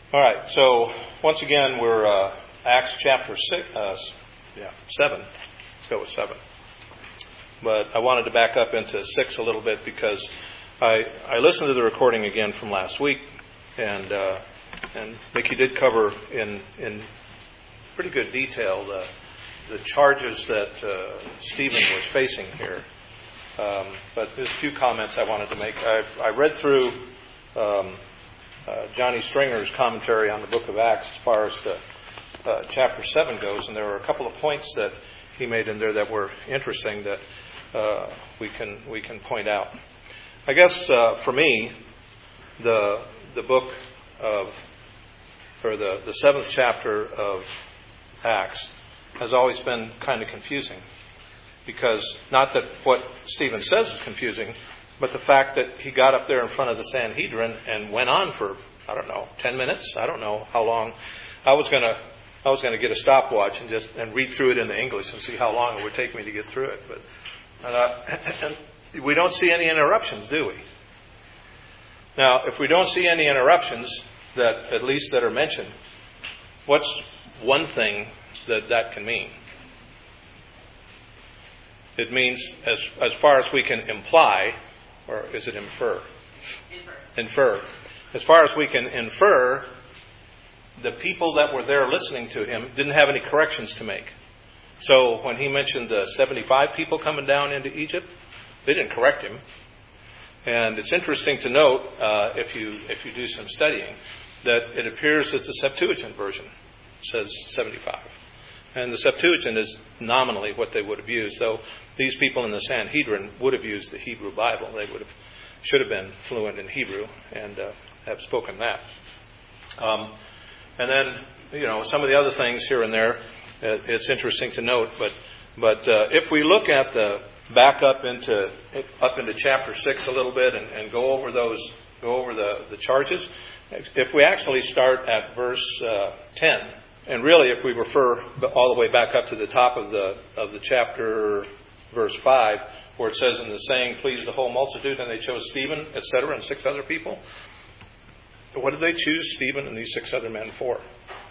All right, so once again, we're Acts chapter 7. Let's go with 7. But I wanted to back up into 6 a little bit because I listened to the recording again from last week, and Mickey did cover in pretty good detail the charges that Stephen was facing here. But there's a few comments I wanted to make. I read through Johnny Stringer's commentary on the book of Acts as far as chapter 7 goes, and there were a couple of points that he made in there that were interesting that we can point out. I guess for me, the book of, or the 7th chapter of Acts has always been kind of confusing, because not that what Stephen says is confusing, but the fact that he got up there in front of the Sanhedrin and went on for, 10 minutes. I don't know how long. I was going to get a stopwatch and read through it in the English and see how long it would take me to get through it. But we don't see any interruptions, do we? Now, if we don't see any interruptions that at least that are mentioned, what's one thing that can mean? It means, as far as we can imply, or is it infer? Infer. As far as we can infer, the people that were there listening to him didn't have any corrections to make. So when he mentioned the 75 people coming down into Egypt, they didn't correct him. And it's interesting to note, if you do some studying, that it appears that the Septuagint version says 75. And the Septuagint is nominally what they would have used, though these people in the Sanhedrin would have used the Hebrew Bible. They should have been fluent in Hebrew and have spoken that. And then, some of the other things here and there, it's interesting to note. But if we look at back up into chapter 6 a little bit and go over the charges, if we actually start at verse 10. And really, if we refer all the way back up to the top of the chapter, verse 5, where it says, "In the saying pleased the whole multitude, and they chose Stephen, etc., and 6 other people." What did they choose Stephen and these 6 other men for?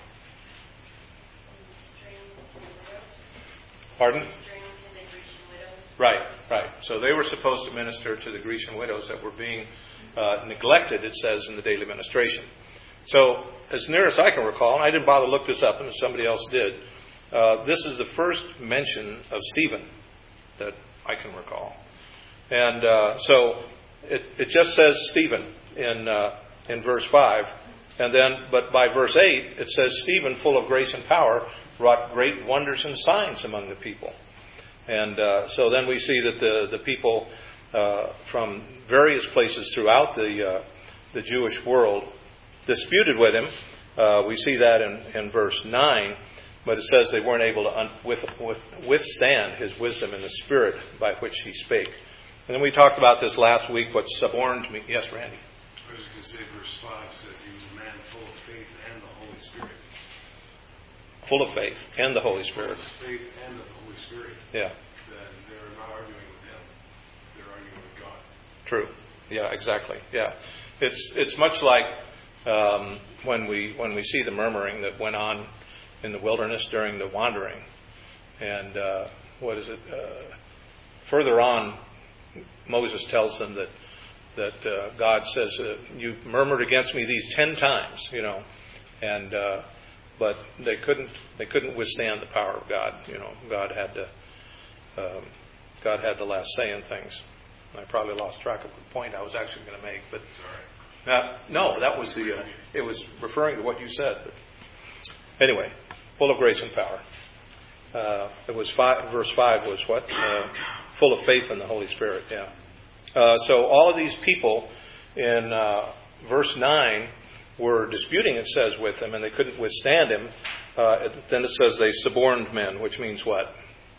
Pardon? Right. So they were supposed to minister to the Grecian widows that were being neglected, it says, in the daily ministration. So, as near as I can recall, and I didn't bother to look this up, and somebody else did, this is the first mention of Stephen that I can recall. And so it just says Stephen in verse 5, but by verse 8 it says Stephen, full of grace and power, wrought great wonders and signs among the people. And so then we see that the people from various places throughout the Jewish world disputed with him. We see that in verse 9, but it says they weren't able to withstand his wisdom and the spirit by which he spake. And then we talked about this last week, what suborned me. Yes, Randy? I was going to say verse 5 says he was a man full of faith and the Holy Spirit. Full of faith and the Holy Spirit. Full of faith and the Holy Spirit. Yeah. Then they're not arguing with him. They're arguing with God. True. Yeah, exactly. Yeah. It's much like when we see the murmuring that went on in the wilderness during the wandering. And further on, Moses tells them that God says, "You murmured against me these 10 times," and but they couldn't withstand the power of God. God had the last say in things. I probably lost track of the point I was actually going to make, but. No, that was it was referring to what you said. But anyway, full of grace and power. It was verse 5 was what? Full of faith in the Holy Spirit, yeah. So all of these people in verse 9 were disputing, it says, with him, and they couldn't withstand him. Then it says they suborned men, which means what?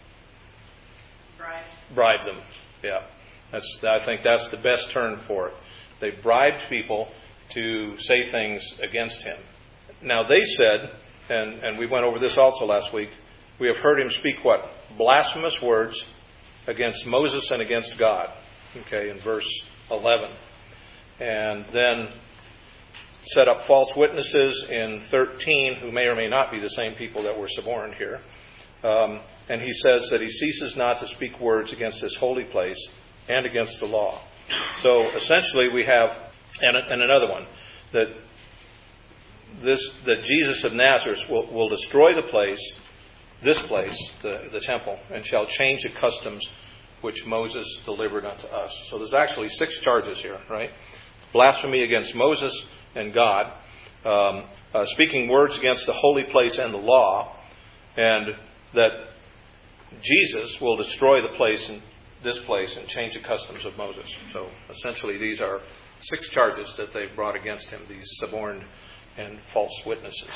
Bribed them, yeah. I think that's the best term for it. They bribed people to say things against him. Now they said, and we went over this also last week, we have heard him speak what? Blasphemous words against Moses and against God. Okay, in verse 11. And then set up false witnesses in 13 who may or may not be the same people that were suborned here. And he says that he ceases not to speak words against this holy place and against the law. So essentially we have, and another one, that Jesus of Nazareth will destroy the place, the temple, and shall change the customs which Moses delivered unto us. So there's actually 6 charges here, right? Blasphemy against Moses and God, speaking words against the holy place and the law, and that Jesus will destroy this place and change the customs of Moses. So essentially these are 6 charges that they've brought against him, these suborned and false witnesses.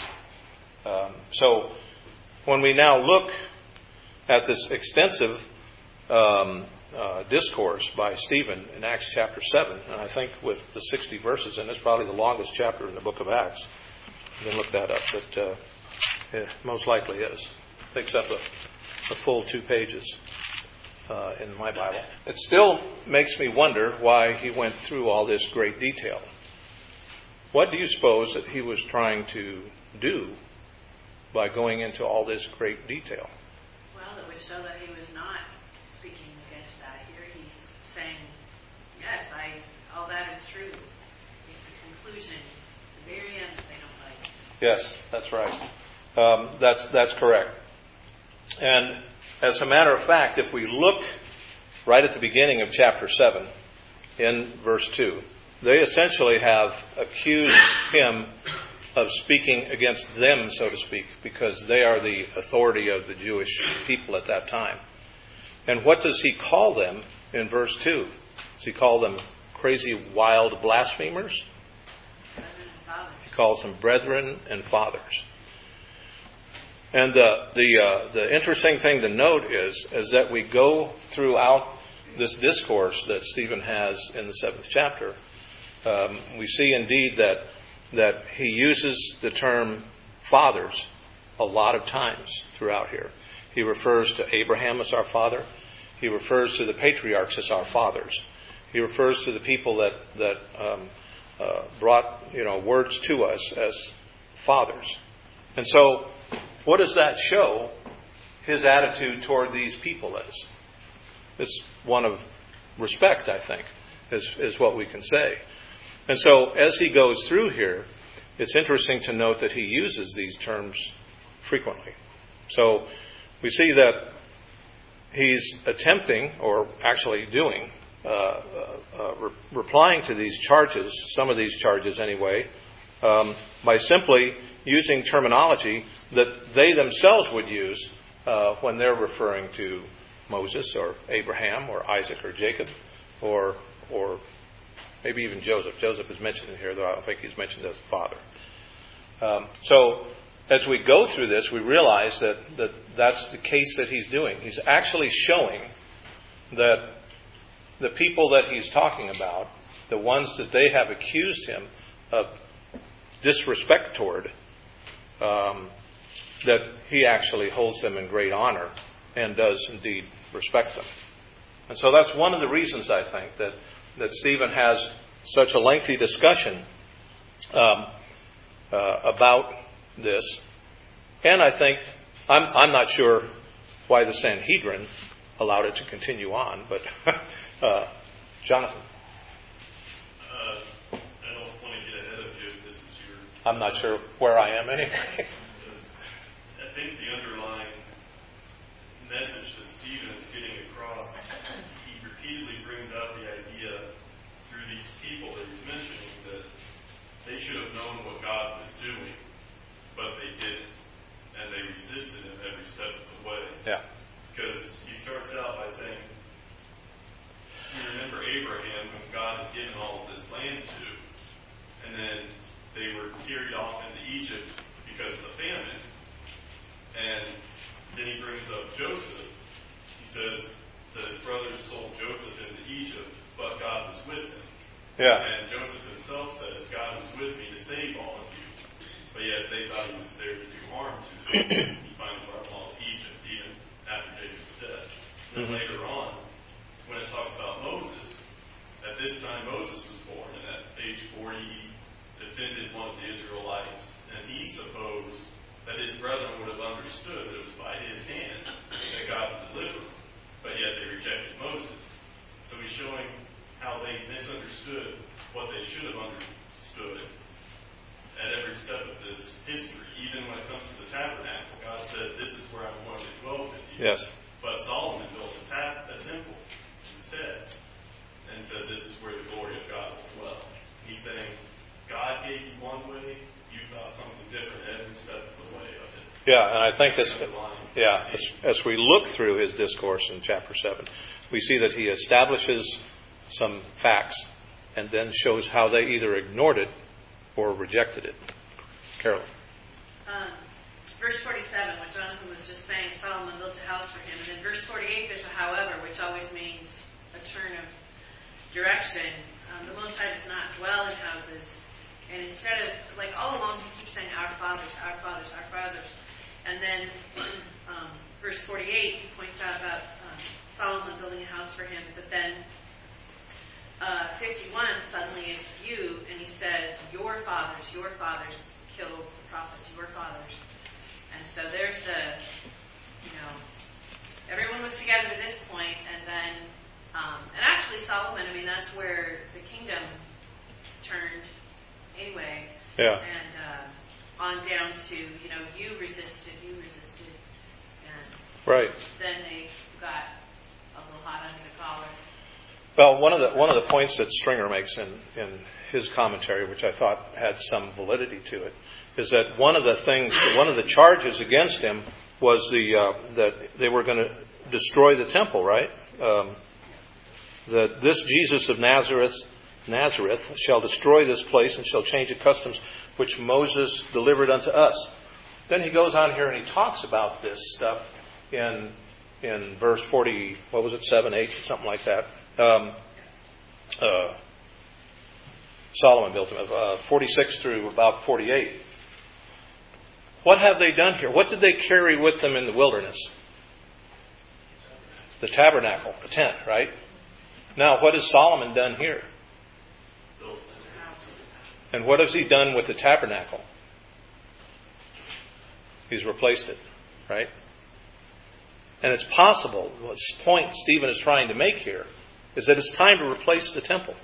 So when we now look at this extensive discourse by Stephen in Acts chapter 7, and I think with the 60 verses, and it's probably the longest chapter in the book of Acts. You can look that up, but it most likely is. It takes up a full 2 pages in my Bible. It still makes me wonder why he went through all this great detail. What do you suppose that he was trying to do by going into all this great detail? Well, it would show that he was not speaking against that. Here he's saying, yes, all that is true. It's the conclusion, the very end that they don't like. Yes, that's right. That's correct. And as a matter of fact, if we look right at the beginning of chapter 7, in verse 2, they essentially have accused him of speaking against them, so to speak, because they are the authority of the Jewish people at that time. And what does he call them in verse 2? Does he call them crazy, wild blasphemers? He calls them brethren and fathers. And the interesting thing to note is that we go throughout this discourse that Stephen has in the 7th chapter. We see indeed that he uses the term fathers a lot of times throughout here. He refers to Abraham as our father. He refers to the patriarchs as our fathers. He refers to the people that brought words to us as fathers. And so, what does that show his attitude toward these people is? It's one of respect, I think, is what we can say. And so, as he goes through here, it's interesting to note that he uses these terms frequently. So, we see that he's attempting, or actually doing, replying to these charges, some of these charges anyway, by simply using terminology that they themselves would use when they're referring to Moses or Abraham or Isaac or Jacob or maybe even Joseph. Joseph is mentioned in here, though I don't think he's mentioned as a father. So as we go through this, we realize that that's the case that he's doing. He's actually showing that the people that he's talking about, the ones that they have accused him of disrespect toward, that he actually holds them in great honor and does indeed respect them. And so that's one of the reasons, I think, that Stephen has such a lengthy discussion about this. And I think, I'm not sure why the Sanhedrin allowed it to continue on, but Jonathan. I don't want to get ahead of you if this is your... I'm not sure where I am anyway. I think the underlying message that Stephen is getting across, he repeatedly brings out the idea through these people that he's mentioning that they should have known what God was doing, but they didn't. And they resisted him every step of the way. Yeah. Because he starts out by saying, you remember Abraham, whom God had given all of this land to, and then they were carried off into Egypt because of the famine. And then he brings up Joseph. He says that his brothers sold Joseph into Egypt, but God was with him. Yeah. And Joseph himself says, God was with me to save all of you. But yet they thought he was there to do harm to them. He finally brought them all to Egypt, even after Jacob's death. Then later on, when it talks about Moses, at this time Moses was born, and at age 46 defended one of the Israelites, and he supposed that his brethren would have understood that it was by his hand that God would deliver them, but yet they rejected Moses. So he's showing how they misunderstood what they should have understood at every step of this history. Even when it comes to the tabernacle, God said, "This is where I'm going to dwell with you." Yes. But Solomon built a temple instead, and said, "This is where the glory of God will dwell." He's saying, God gave you one way, you thought something different every step of the way of it. Yeah, and I think as we look through his discourse in chapter 7, we see that he establishes some facts and then shows how they either ignored it or rejected it. Carolyn. Verse 47, what Jonathan was just saying, Solomon built a house for him. And in verse 48, there's a however, which always means a turn of direction. The Most High does not dwell in houses. And instead of, like all along, he keeps saying, our fathers, our fathers, our fathers. And then verse 48, he points out about Solomon building a house for him. But then 51, suddenly it's you, and he says, your fathers killed the prophets, your fathers. And so there's everyone was together at this point, and then, and actually Solomon, that's where the kingdom turned anyway. Yeah. And on down to, you resisted, and right. Then they got a little hot under the collar. Well, one of the points that Stringer makes in his commentary, which I thought had some validity to it, is that one of the charges against him was that they were going to destroy the temple, right? That this Jesus of Nazareth shall destroy this place and shall change the customs which Moses delivered unto us. Then he goes on here and he talks about this stuff in verse 40, 7, 8, something like that. Solomon built him, 46 through about 48. What have they done here? What did they carry with them in the wilderness? The tabernacle, the tent, right? Now, what has Solomon done here? And what has he done with the tabernacle? He's replaced it, right? And it's possible, the point Stephen is trying to make here, is that it's time to replace the temple.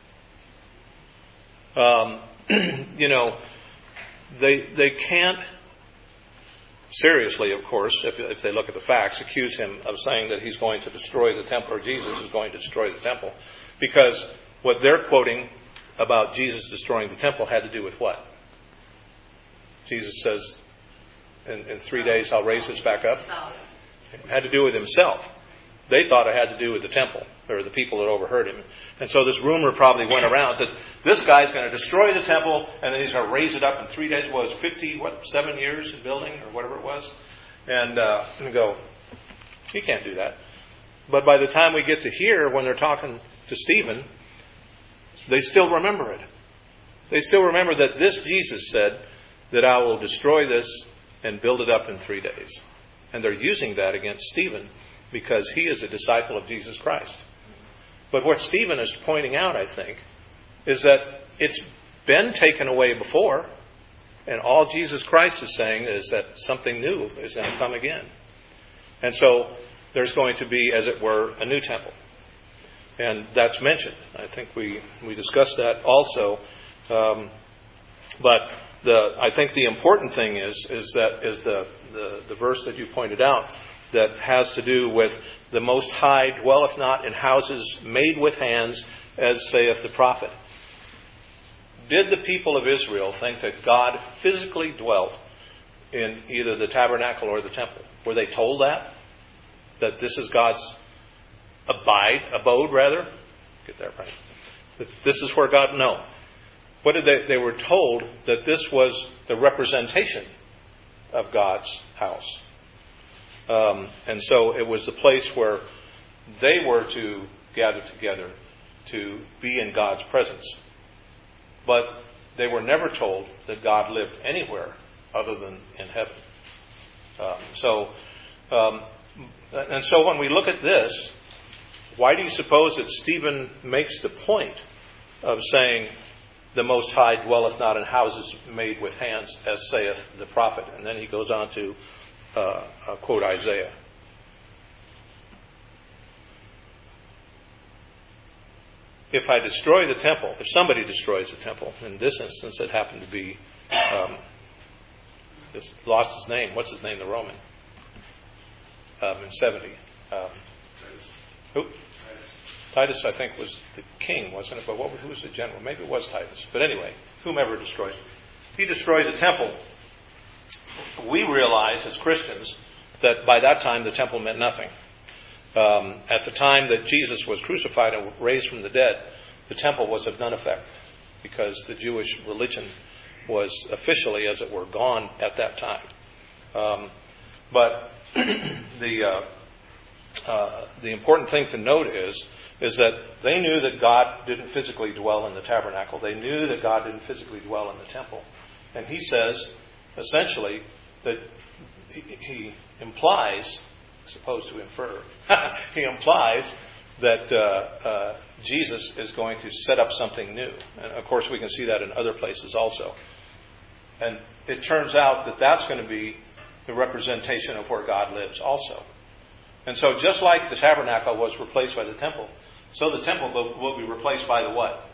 They can't, seriously, of course, if they look at the facts, accuse him of saying that he's going to destroy the temple, or Jesus is going to destroy the temple. Because what they're quoting about Jesus destroying the temple had to do with what? Jesus says, in 3 days I'll raise this back up. It had to do with himself. They thought it had to do with the temple, or the people that overheard him. And so this rumor probably went around and said, this guy's going to destroy the temple, and then he's going to raise it up in 3 days. What was 7 years in building, or whatever it was? And go, he can't do that. But by the time we get to here, when they're talking to Stephen, they still remember it. They still remember that this Jesus said that I will destroy this and build it up in 3 days. And they're using that against Stephen because he is a disciple of Jesus Christ. But what Stephen is pointing out, I think, is that it's been taken away before, and all Jesus Christ is saying is that something new is going to come again. And so there's going to be, as it were, a new temple. And that's mentioned. I think we discussed that also. But I think the important thing is the verse that you pointed out that has to do with the Most High dwelleth not in houses made with hands, as saith the prophet. Did the people of Israel think that God physically dwelt in either the tabernacle or the temple? Were they told that? That this is God's abode? Get that right. That this is where God... No. What did they were told that this was the representation of God's house. And so it was the place where they were to gather together to be in God's presence. But they were never told that God lived anywhere other than in heaven. So when we look at this, why do you suppose that Stephen makes the point of saying the Most High dwelleth not in houses made with hands, as saith the prophet. And then he goes on to quote Isaiah. If I destroy the temple, if somebody destroys the temple, in this instance it happened to be, just lost his name. What's his name? The Roman. In 70. Who? Titus, I think, was the king, wasn't it? But who was the general? Maybe it was Titus. But anyway, whomever destroyed it. He destroyed the temple. We realize as Christians that by that time the temple meant nothing. At the time that Jesus was crucified and raised from the dead, the temple was of none effect because the Jewish religion was officially, as it were, gone at that time. But the important thing to note is that they knew that God didn't physically dwell in the tabernacle. They knew that God didn't physically dwell in the temple. And he says, essentially, that he implies, as opposed to infer, he implies that Jesus is going to set up something new. And of course we can see that in other places also. And it turns out that that's going to be the representation of where God lives also. And so just like the tabernacle was replaced by the temple, so the temple will be replaced by the what?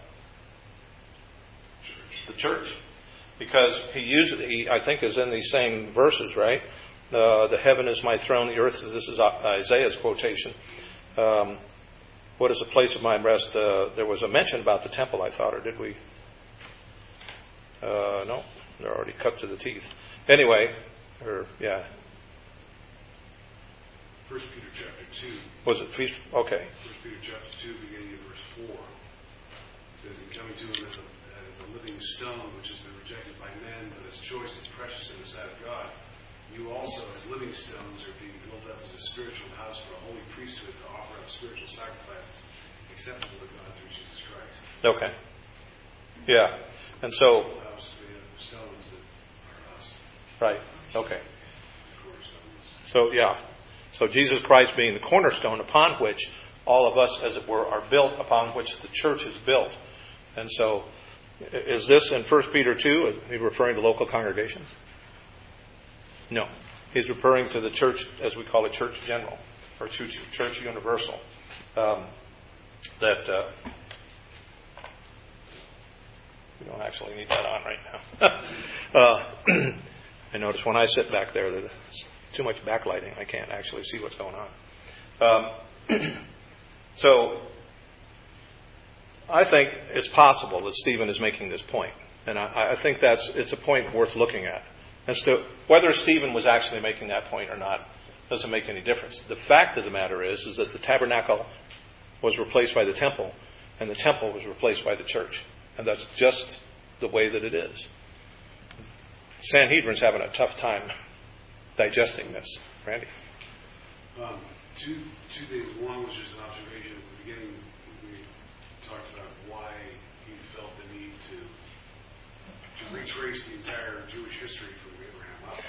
The church. Because he I think is in these same verses, right? The heaven is my throne, the earth, this is Isaiah's quotation. What is the place of my rest? There was a mention about the temple, I thought, or did we? No, they're already cut to the teeth. Anyway, 1 Peter chapter 2. Was it? Okay. 1 Peter chapter 2, beginning of verse 4. It says, "In coming to him as a living stone, which has been rejected by men, but as choice and precious in the sight of God, you also, as living stones, are being built up as a spiritual house for a holy priesthood to offer up spiritual sacrifices acceptable to God through Jesus Christ." Okay. Yeah. And so... The house is made up of stones that are us. Right. Okay. Cornerstones. So, yeah. So Jesus Christ being the cornerstone upon which all of us, as it were, are built, upon which the church is built. And so, is this in 1 Peter 2, is he referring to local congregations? No. He's referring to the church, as we call it, church general, or church universal. That we don't actually need that on right now. I notice when I sit back there that there's too much backlighting. I can't actually see what's going on. So, I think it's possible that Stephen is making this point. And I think it's a point worth looking at. As to whether Stephen was actually making that point or not doesn't make any difference. The fact of the matter is that the tabernacle was replaced by the temple, and the temple was replaced by the church. And that's just the way that it is. Sanhedrin's having a tough time digesting this. Randy? Two things. One was just an observation at the beginning. We talked about why he felt the need to retrace the entire Jewish history from Abraham up.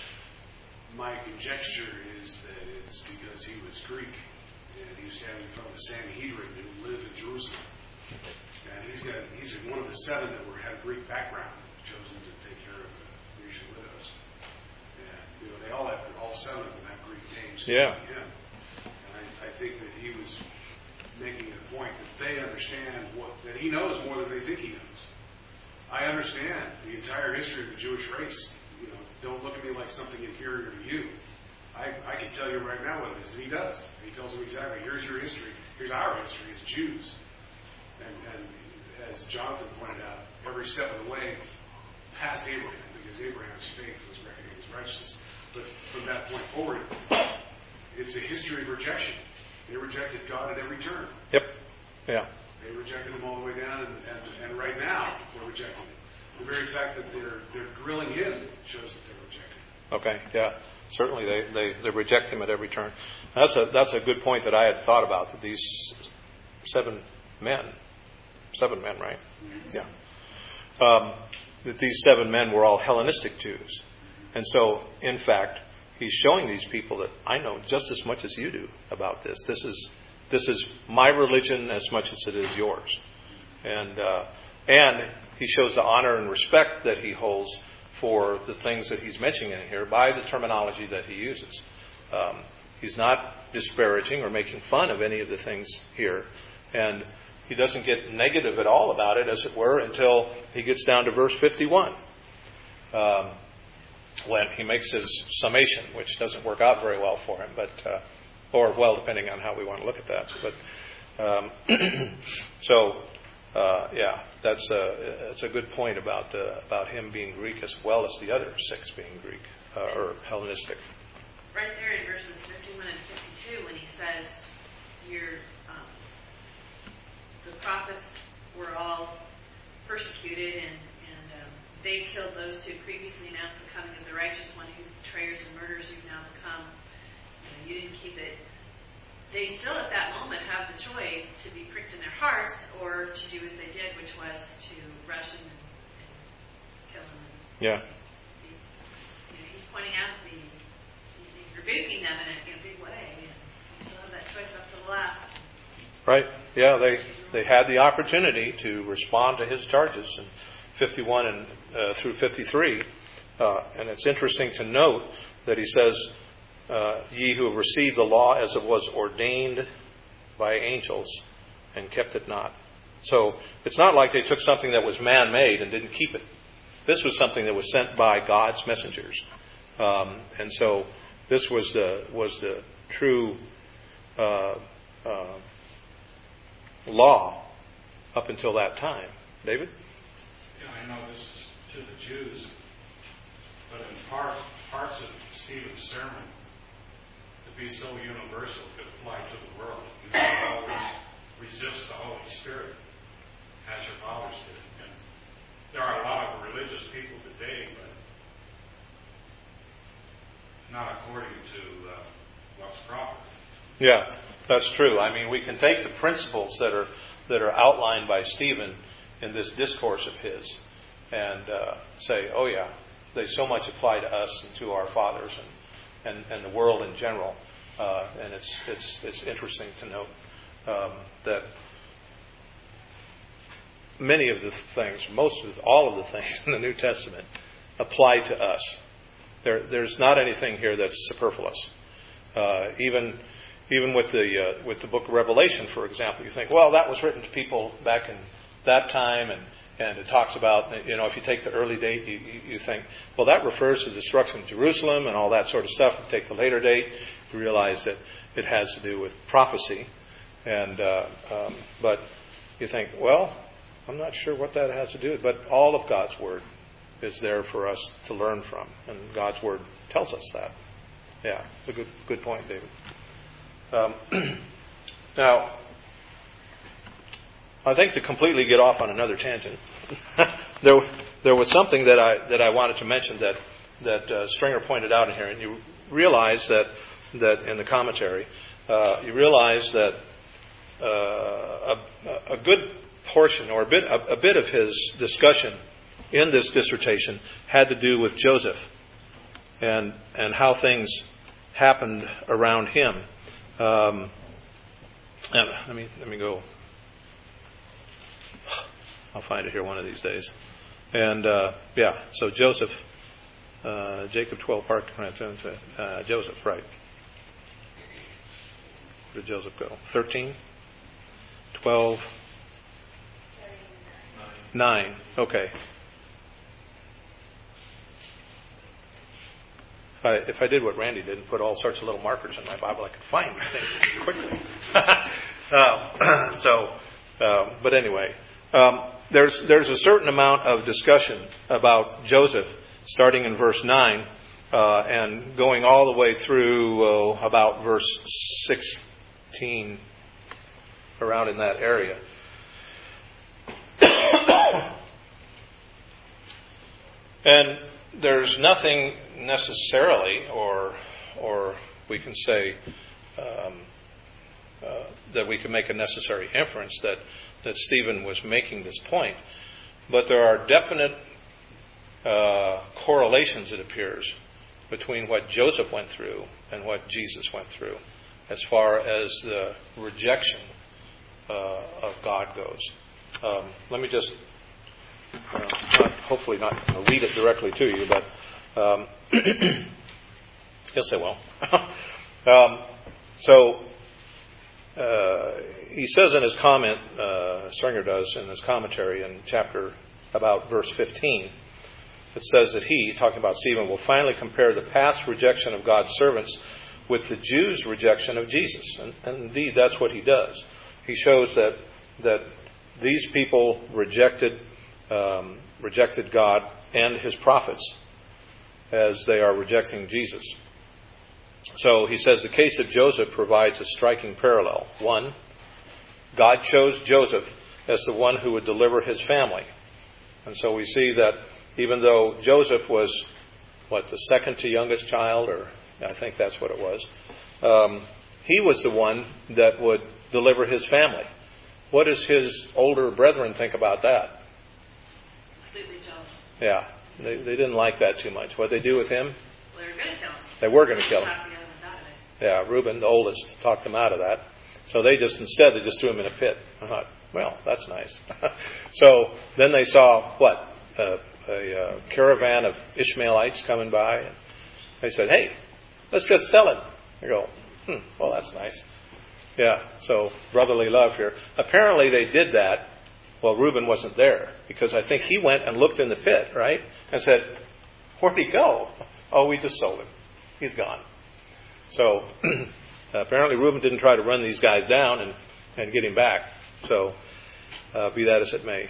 My conjecture is that it's because he was Greek and he was standing in front of the Sanhedrin who lived in Jerusalem. And he's one of the 7 that had a Greek background, chosen to take care of the Grecian widows. And they all 7 of them have Greek names. Yeah. And I think that he was making a point that they understand that he knows more than they think he knows. I understand the entire history of the Jewish race. Don't look at me like something inferior to you. I can tell you right now what it is, and he does. He tells them exactly, here's your history, here's our history as Jews. And as Jonathan pointed out, every step of the way past Abraham, because Abraham's faith was reckoned as righteousness. But from that point forward, it's a history of rejection. They rejected God at every turn. Yep. Yeah. They rejected him all the way down, and right now they're rejecting him. The very fact that they're grilling him shows that they're rejecting him. Okay. Yeah. Certainly, they reject him at every turn. That's a good point that I had thought about. That these 7 men, right? Mm-hmm. Yeah. That these 7 men were all Hellenistic Jews, and so in fact, he's showing these people that I know just as much as you do about this. This is my religion as much as it is yours, and he shows the honor and respect that he holds for the things that he's mentioning in here by the terminology that he uses. He's not disparaging or making fun of any of the things here. And he doesn't get negative at all about it, as it were, until he gets down to verse 51. When he makes his summation, which doesn't work out very well for him, but or well, depending on how we want to look at that. But that's a good point about him being Greek as well as the other 6 being Greek or Hellenistic. Right there in verses 51 and 52, when he says, the prophets were all persecuted and they killed those who previously announced the coming of the righteous one, whose betrayers and murderers you've now become. You didn't keep it. They still at that moment have the choice to be pricked in their hearts or to do as they did, which was to rush him and kill him. Yeah. He's pointing out he's rebuking them in a big way. And you still have that choice up to the last. Right. Yeah, they had the opportunity to respond to his charges in 51 and through 53. And it's interesting to note that he says, ye who have received the law as it was ordained by angels and kept it not. So it's not like they took something that was man-made and didn't keep it. This was something that was sent by God's messengers. And so this was the true law up until that time. David? Yeah, I know this is to the Jews, but in parts of Stephen's sermon, to be so universal could apply to the world. You don't always resist the Holy Spirit as your fathers did. And there are a lot of religious people today, but not according to what's proper. Yeah, that's true. I mean, we can take the principles that are outlined by Stephen in this discourse of his and say, oh yeah, they so much apply to us and to our fathers and the world in general. And it's interesting to note that many of the things, all of the things in the New Testament apply to us. There's not anything here that's superfluous. Even with the book of Revelation, for example, you think, well, that was written to people back in that time, and it talks about, if you take the early date, you think, well, that refers to the destruction of Jerusalem and all that sort of stuff. If you take the later date, you realize that it has to do with prophecy. And but you think, well, I'm not sure what that has to do with, but all of God's Word is there for us to learn from, and God's Word tells us that. Yeah, it's a good point, David. Now, I think to completely get off on another tangent, there was something that I wanted to mention that Stringer pointed out in here, and you realize that in the commentary, you realize that a good portion or a bit of his discussion in this dissertation had to do with Joseph and how things happened around him. And let me go. I'll find it here one of these days. And so Joseph, Jacob 12 Park, Joseph, right? Where did Joseph go? 13, 12, 9. Okay. If I did what Randy did and put all sorts of little markers in my Bible, I could find these things quickly. But anyway, there's a certain amount of discussion about Joseph, starting in verse 9 and going all the way through about verse 16, around in that area. And there's nothing necessarily, or we can say that we can make a necessary inference that Stephen was making this point. But there are definite correlations, it appears, between what Joseph went through and what Jesus went through as far as the rejection of God goes. Let me just hopefully not read it directly to you, but yes, I will. He says in his comment, Stringer does in his commentary in chapter about verse 15, it says that he, talking about Stephen, will finally compare the past rejection of God's servants with the Jews' rejection of Jesus. And indeed, that's what he does. He shows that these people rejected God and his prophets as they are rejecting Jesus. So he says the case of Joseph provides a striking parallel. One, God chose Joseph as the one who would deliver his family. And so we see that even though Joseph was, the second to youngest child, or I think that's what it was, he was the one that would deliver his family. What does his older brethren think about that? Completely jealous. Yeah, they didn't like that too much. What did they do with him? Well, they were going to kill him. They were going to kill him. Talk the other ones out of it. Yeah, Reuben, the oldest, talked them out of that. So they just threw him in a pit. I thought, well, that's nice. So then they saw, a caravan of Ishmaelites coming by. And they said, hey, let's just tell him. They go, well, that's nice. Yeah, so brotherly love here. Apparently they did that while Reuben wasn't there, because I think he went and looked in the pit, right? And said, where'd he go? Oh, we just sold him. He's gone. So apparently Reuben didn't try to run these guys down and get him back. So be that as it may.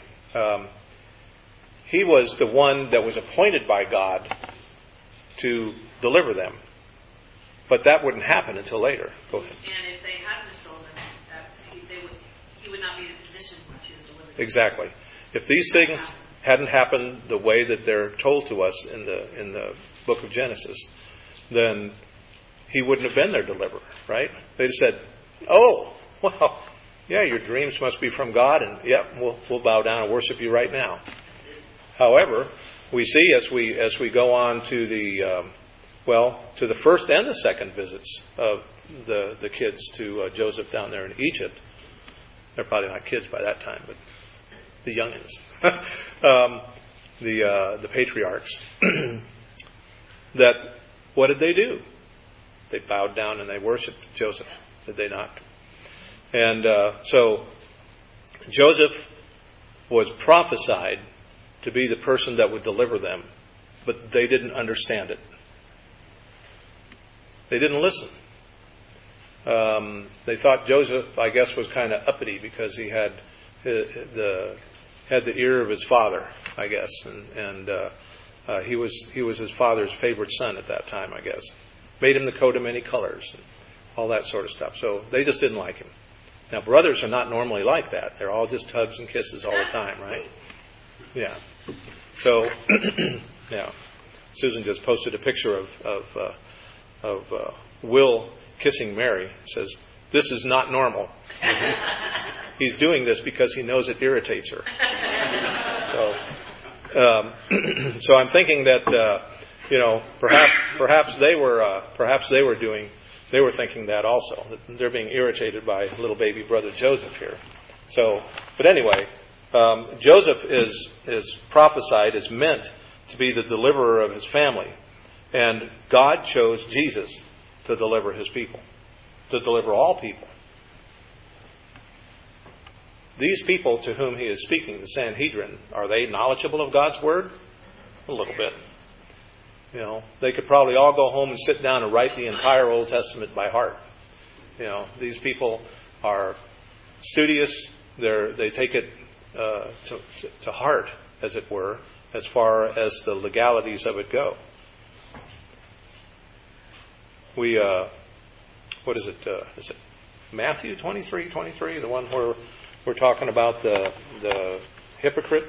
He was the one that was appointed by God to deliver them. But that wouldn't happen until later. Go ahead. And if they hadn't sold him, he would not be in a position to deliver them. Exactly. If these things hadn't happened the way that they're told to us in the book of Genesis, then he wouldn't have been their deliverer, right? They'd have said, oh, well, yeah, your dreams must be from God, and we'll bow down and worship you right now. However, we see as we go on to to the first and the second visits of the kids to Joseph down there in Egypt. They're probably not kids by that time, but the youngins, the patriarchs. That what did they do? They bowed down and they worshipped Joseph, did they not? And so Joseph was prophesied to be the person that would deliver them, but they didn't understand it. They didn't listen. They thought Joseph, I guess, was kind of uppity because he had the ear of his father, I guess, and he was his father's favorite son at that time, I guess. Made him the coat of many colors, and all that sort of stuff. So they just didn't like him. Now, brothers are not normally like that. They're all just hugs and kisses all the time, right? Yeah. So, yeah. Susan just posted a picture of Will kissing Mary. Says, this is not normal. He's doing this because he knows it irritates her. So I'm thinking that perhaps they were thinking that also, that they're being irritated by little baby brother Joseph here. So, but anyway, Joseph is prophesied, is meant to be the deliverer of his family. And God chose Jesus to deliver his people, to deliver all people. These people to whom he is speaking, the Sanhedrin, are they knowledgeable of God's word? A little bit. They could probably all go home and sit down and write the entire Old Testament by heart. These people are studious. They take it to heart, as it were, as far as the legalities of it go. What is it? Is it Matthew 23:23, the one where we're talking about the hypocrite?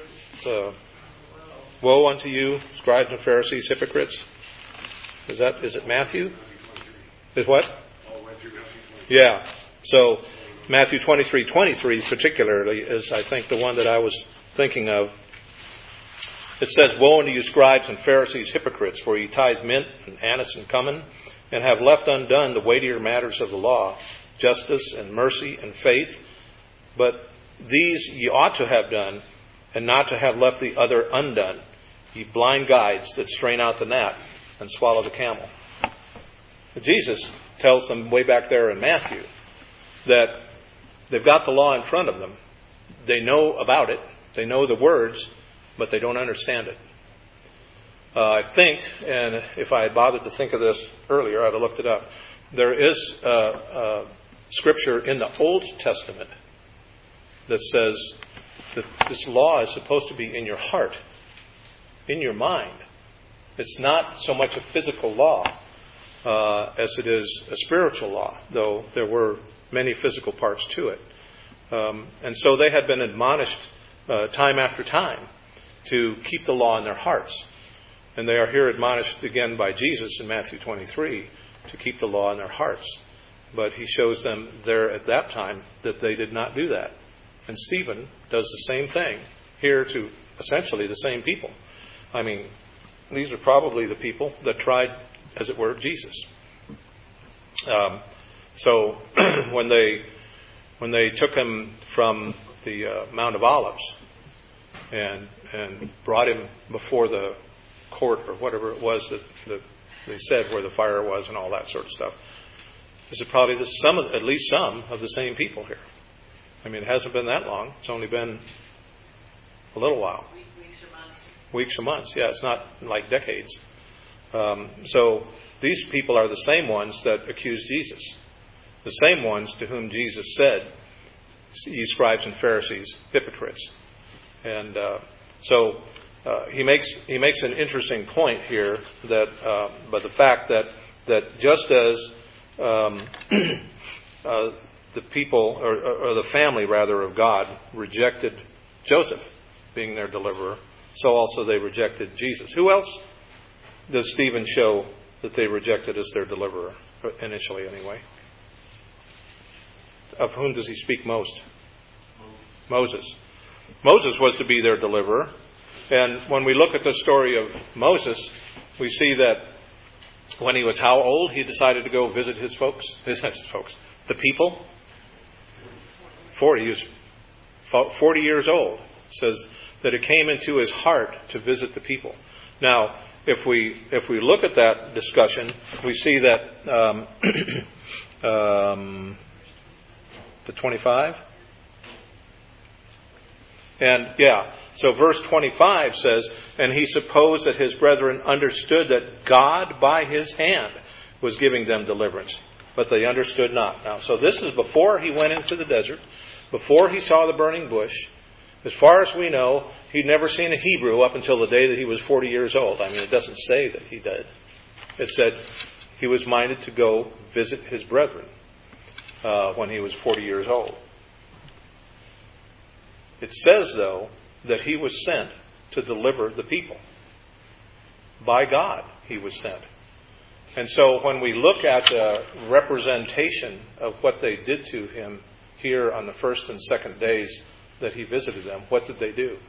Woe unto you, scribes and Pharisees, hypocrites. Is it Matthew? Is what? All the way through Matthew 23. Yeah. So Matthew 23:23 particularly is, I think, the one that I was thinking of. It says, woe unto you, scribes and Pharisees, hypocrites, for ye tithe mint and anise and cumin, and have left undone the weightier matters of the law, justice and mercy and faith. But these ye ought to have done, and not to have left the other undone. Ye blind guides that strain out the gnat and swallow the camel. Jesus tells them way back there in Matthew that they've got the law in front of them. They know about it. They know the words, but they don't understand it. I think, and if I had bothered to think of this earlier, I'd have looked it up. There is scripture in the Old Testament that says that this law is supposed to be in your heart, in your mind. It's not so much a physical law as it is a spiritual law, though there were many physical parts to it. And so they had been admonished time after time to keep the law in their hearts. And they are here admonished again by Jesus in Matthew 23 to keep the law in their hearts. But he shows them there at that time that they did not do that. And Stephen does the same thing here to essentially the same people. I mean, these are probably the people that tried, as it were, Jesus. So when they took him from the Mount of Olives and brought him before the court or whatever it was that they said where the fire was and all that sort of stuff, this is probably at least some of the same people here. I mean, it hasn't been that long. It's only been a little while. Weeks or months. Weeks or months, yeah. It's not like decades. So these people are the same ones that accused Jesus. The same ones to whom Jesus said, ye scribes and Pharisees, hypocrites. And so he makes an interesting point here that by the fact that just as the people or the family rather of God rejected Joseph being their deliverer, so also they rejected Jesus. Who else does Stephen show that they rejected as their deliverer, initially anyway? Of whom does he speak most? Moses. Moses was to be their deliverer. And when we look at the story of Moses, we see that when he was how old? He decided to go visit his folks, the people. 40. He was 40 years old. It says that it came into his heart to visit the people. Now, if we look at that discussion, we see that the 25. And so verse 25 says, and he supposed that his brethren understood that God by his hand was giving them deliverance, but they understood not. Now, so this is before he went into the desert, before he saw the burning bush. As far as we know, he'd never seen a Hebrew up until the day that he was 40 years old. I mean, it doesn't say that he did. It said he was minded to go visit his brethren when he was 40 years old. It says, though, that he was sent to deliver the people. By God, he was sent. And so when we look at the representation of what they did to him here on the first and second days that he visited them, what did they do?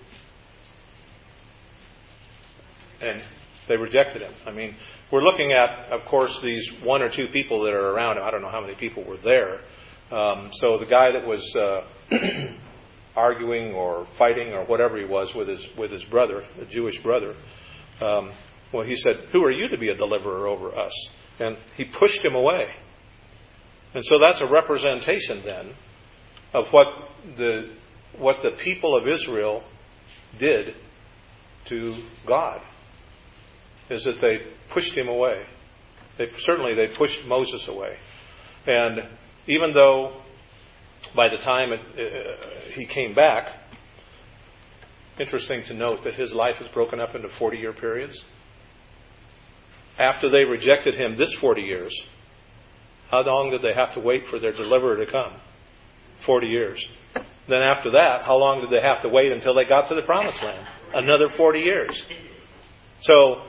And they rejected him. I mean, we're looking at, of course, these one or two people that are around him. I don't know how many people were there. So the guy that was arguing or fighting or whatever he was with his brother, a Jewish brother, well, he said, who are you to be a deliverer over us? And he pushed him away. And so that's a representation then of what the people of Israel did to God, is that they pushed him away. They pushed Moses away. And even though by the time he came back, interesting to note that his life is broken up into 40-year periods. After they rejected him this 40 years, how long did they have to wait for their deliverer to come? 40 years. Then after that, how long did they have to wait until they got to the promised land? Another 40 years. So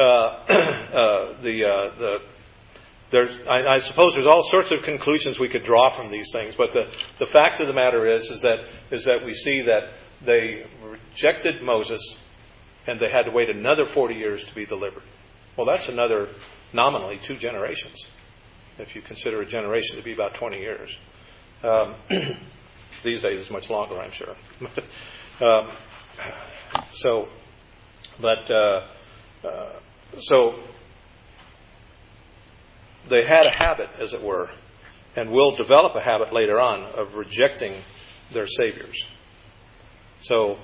I suppose there's all sorts of conclusions we could draw from these things, but the fact of the matter is that we see that they rejected Moses and they had to wait another 40 years to be delivered. Well, that's another nominally 2 generations, if you consider a generation to be about 20 years. These days it's much longer, I'm sure. So they had a habit, as it were, and will develop a habit later on of rejecting their saviors. So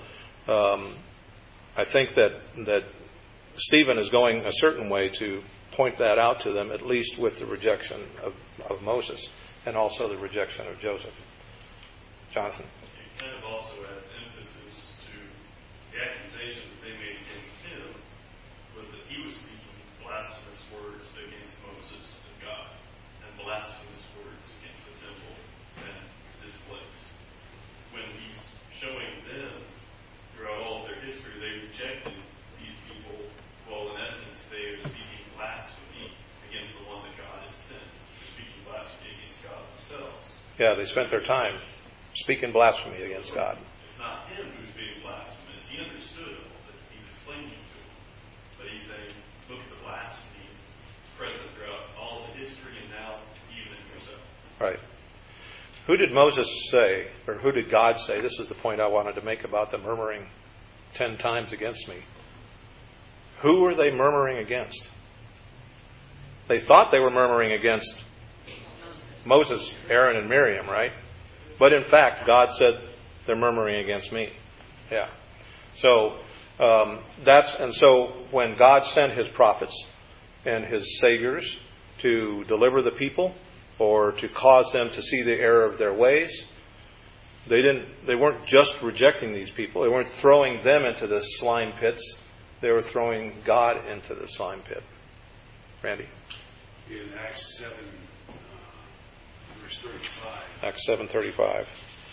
I think that Stephen is going a certain way to point that out to them, at least with the rejection of Moses and also the rejection of Joseph. Jonathan? It kind of also adds emphasis to the accusation that they made against him was that he was speaking blasphemous words against Moses and God, and blasphemous words against the temple and this place. When he's showing them throughout all of their history, they rejected these people. Well, in essence, they are speaking blasphemy against the one that God has sent. They're speaking blasphemy against God themselves. Yeah, they spent their time speaking blasphemy against God. It's not him who's being blasphemous. He understood all that he's explaining to them. But he's saying, look at the blasphemy present throughout all the history and now even in yourself. Right. Who did Moses say, or who did God say? This is the point I wanted to make about the murmuring 10 times against me. Who were they murmuring against? They thought they were murmuring against Moses, Aaron, and Miriam, right? But in fact, God said they're murmuring against me. Yeah. So so when God sent his prophets and his saviors to deliver the people or to cause them to see the error of their ways, they weren't just rejecting these people. They weren't throwing them into the slime pits. They were throwing God into the slime pit. Randy? In Acts 7, verse 35. Acts 7:35.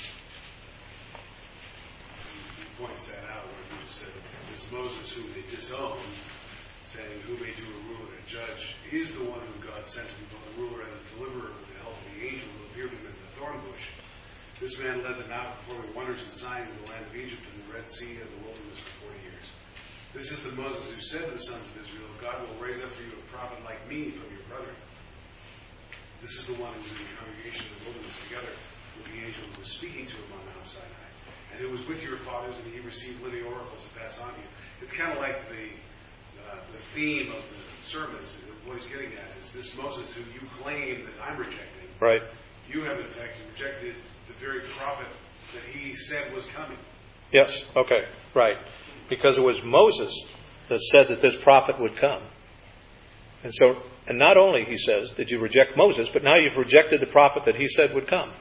He points that out where he said, this Moses whom they disowned, saying, who may do a ruler and a judge, is the one whom God sent to be both a ruler and a deliverer with the help of the angel who appeared to him in the thorn bush. This man led them out performing wonders and signs in the land of Egypt and the Red Sea and the wilderness for 40 years. This is the Moses who said to the sons of Israel, God will raise up for you a prophet like me from your brethren. This is the one who was in the congregation of the wilderness together with the angel who was speaking to him on Mount Sinai. And who was with your fathers, and he received living oracles to pass on to you. It's kind of like the theme of the sermons. What he's getting at is this Moses who you claim that I'm rejecting. Right. You have in fact rejected the very prophet that he said was coming. Yes. Okay. Right. Because it was Moses that said that this prophet would come. And not only, he says, did you reject Moses, but now you've rejected the prophet that he said would come.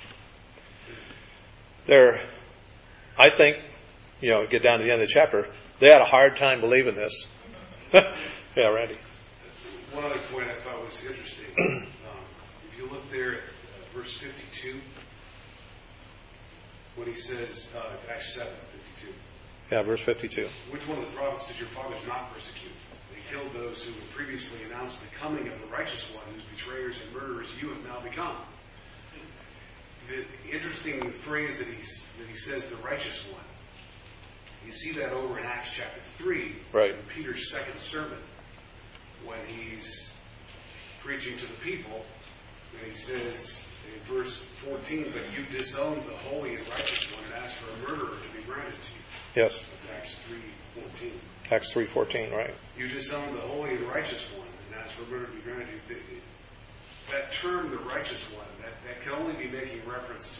I think, get down to the end of the chapter, they had a hard time believing this. Yeah, Randy. One other point I thought was interesting. If you look there at verse 52, when he says, Acts 7, 52. Yeah, verse 52. Which one of the prophets did your fathers not persecute? They killed those who had previously announced the coming of the righteous one, whose betrayers and murderers you have now become. The interesting phrase that he says, the righteous one. You see that over in Acts chapter 3, right. In Peter's second sermon, when he's preaching to the people, and he says in verse 14, but you disowned the holy and righteous one and asked for a murderer to be granted to you. Yes. That's Acts 3:14. Acts 3:14, right. You disowned the holy and righteous one and asked for a murderer to be granted to you. That term, the righteous one, that can only be making reference to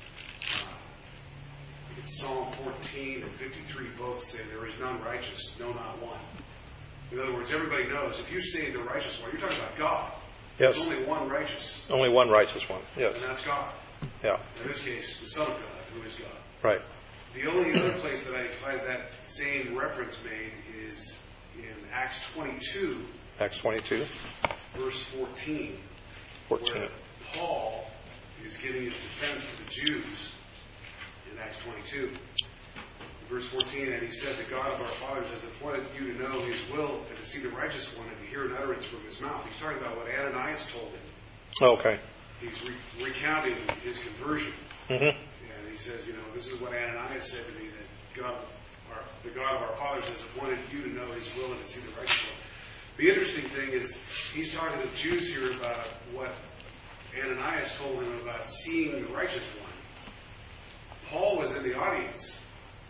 Psalm 14 and 53 both say there is none righteous, no, not one. In other words, everybody knows if you say the righteous one, you're talking about God. Yes. There's only one righteous. Only one righteous one, yes. And that's God. Yeah. In this case, the Son of God, who is God. Right. The only other place that I find that same reference made is in Acts 22. Acts 22. Verse 14. 14. Where Paul is giving his defense to the Jews in Acts 22. Verse 14, and he said, the God of our fathers has appointed you to know his will and to see the righteous one and to hear an utterance from his mouth. He's talking about what Ananias told him. Okay. He's recounting his conversion. Mm-hmm. And he says, this is what Ananias said to me, that the God of our fathers has appointed you to know his will and to see the righteous one. The interesting thing is, he's talking to the Jews here about what Ananias told him about seeing the righteous one. Paul was in the audience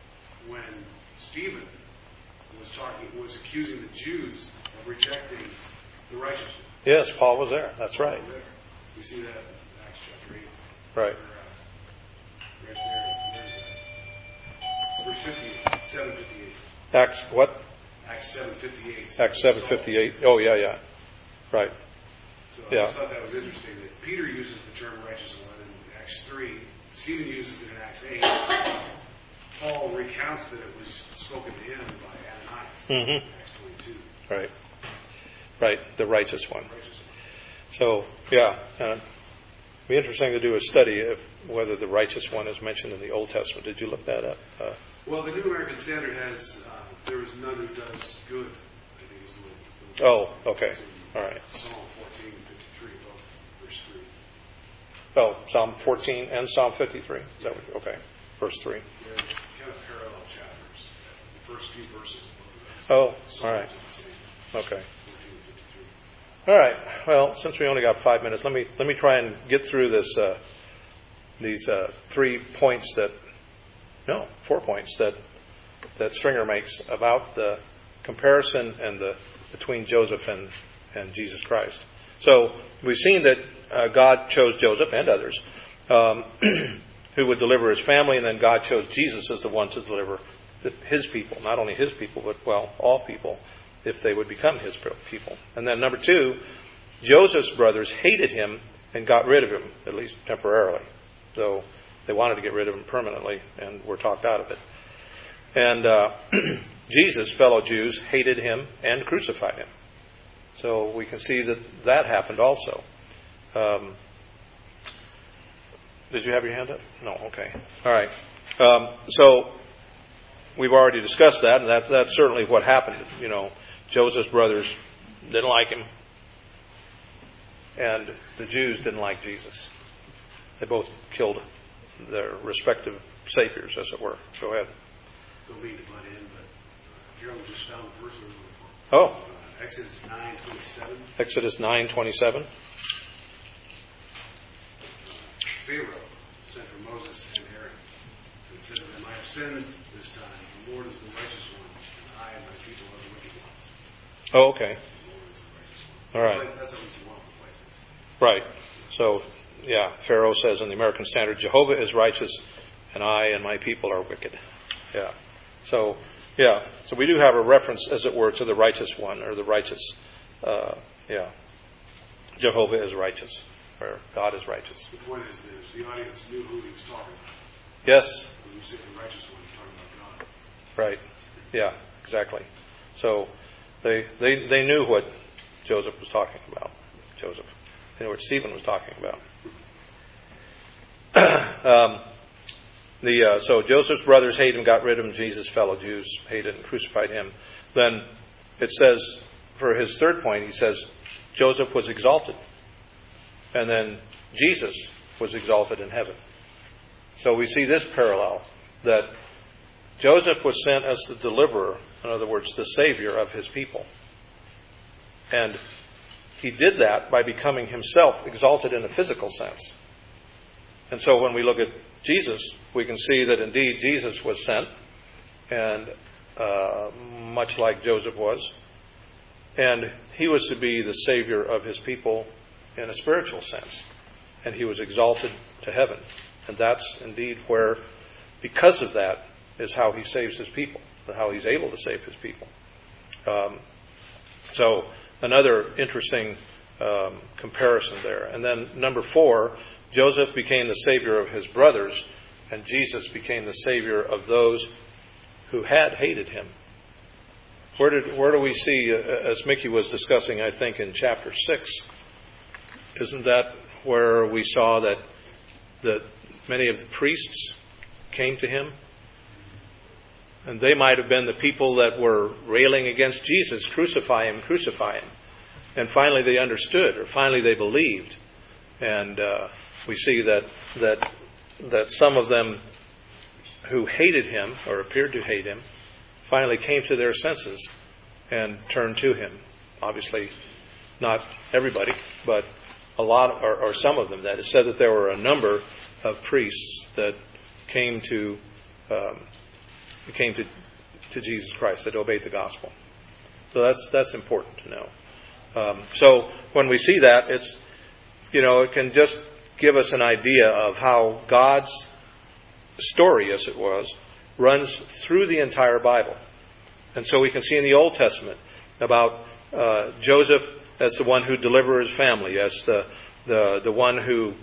when Stephen was accusing the Jews of rejecting the righteous one. Yes, Paul was there. That's right. We see that in Acts chapter 8. Right. Right there. Where's that? Verse 58, 758. Acts what? Acts 7:58. Acts 7:58. Oh, yeah. Right. So Yeah. I just thought that was interesting that Peter uses the term righteous one in Acts 3. Stephen uses it in Acts 8. Paul recounts that it was spoken to him by Ananias in Acts 22. Right. Right. The righteous one. Righteous one. So, yeah. It'd be interesting to do a study of whether the righteous one is mentioned in the Old Testament. Did you look that up? Well, the New American Standard has, there is none who does good, I think is the Oh, okay. All right. Psalm 14:53, both verse 3. Oh, Psalm 14 and Psalm 53. Is that what, okay. Verse 3. They're kind of parallel chapters. The first few verses of Oh, both of those. all right. Psalms are the same, Okay. 14 and 53. All right. Well, since we only got 5 minutes, let me try and get through this. These 4 points that Stringer makes about the comparison and between Joseph and Jesus Christ. So we've seen that God chose Joseph and others who would deliver his family, and then God chose Jesus as the one to deliver his people, not only his people, but, all people, if they would become his people. And then number 2, Joseph's brothers hated him and got rid of him, at least temporarily. So they wanted to get rid of him permanently and were talked out of it. And Jesus' fellow Jews hated him and crucified him. So we can see that happened also. Did you have your hand up? No, okay. All right. So we've already discussed that, and that's certainly what happened. Joseph's brothers didn't like him, and the Jews didn't like Jesus. They both killed their respective saviors, as it were. Go ahead. Don't mean to butt in, but Harold just found the verse we were looking for. Oh. Exodus 9:27. Exodus 9:27. Pharaoh sent for Moses and Aaron and said to them, I have sinned this time. The Lord is the righteous one, and I and my people are the wicked ones. Oh, okay. The Lord is the righteous one. All right. That's at least one of the places. Right. So, Pharaoh says in the American Standard, Jehovah is righteous, and I and my people are wicked. Yeah. So we do have a reference, as it were, to the righteous one, or the righteous, Jehovah is righteous, or God is righteous. The point is that the audience knew who he was talking about. Yes. When you say the righteous one, you're talking about God. Right. Yeah, exactly. So they knew what Joseph was talking about. They knew what Stephen was talking about. So Joseph's brothers hated him, got rid of him. Jesus' fellow Jews hated and crucified him. Then it says, for his third point, he says, Joseph was exalted. And then Jesus was exalted in heaven. So we see this parallel, that Joseph was sent as the deliverer, in other words, the savior of his people. And he did that by becoming himself exalted in a physical sense. And so when we look at Jesus, we can see that indeed Jesus was sent, and much like Joseph was. And he was to be the savior of his people in a spiritual sense. And he was exalted to heaven. And that's indeed where, because of that, is how he saves his people, how he's able to save his people. So another interesting comparison there. And then number 4, Joseph became the savior of his brothers, and Jesus became the savior of those who had hated him. Where do we see, as Mickey was discussing, I think, in chapter 6, isn't that where we saw that many of the priests came to him? And they might have been the people that were railing against Jesus, crucify him, crucify him. And finally they understood, or finally they believed. And we see that some of them who hated him, or appeared to hate him, finally came to their senses and turned to him. Obviously, not everybody, but a lot, or some of them. That is said that there were a number of priests that came to came to Jesus Christ, that obeyed the gospel. So that's important to know. So when we see that, it's, it can just give us an idea of how God's story, as it was, runs through the entire Bible. And so we can see in the Old Testament about Joseph as the one who delivered his family, as the one who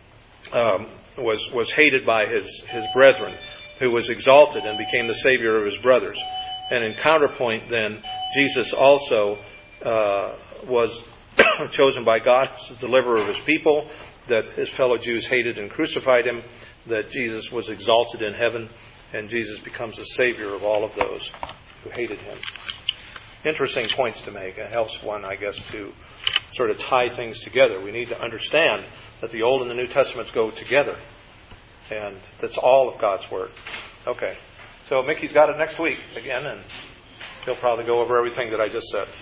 was hated by his brethren, who was exalted and became the savior of his brothers. And in counterpoint, then, Jesus also was chosen by God as the deliverer of his people, that his fellow Jews hated and crucified him, that Jesus was exalted in heaven, and Jesus becomes the savior of all of those who hated him. Interesting points to make. It helps one, I guess, to sort of tie things together. We need to understand that the Old and the New Testaments go together, and that's all of God's Word. Okay. So Mickey's got it next week again, and he'll probably go over everything that I just said.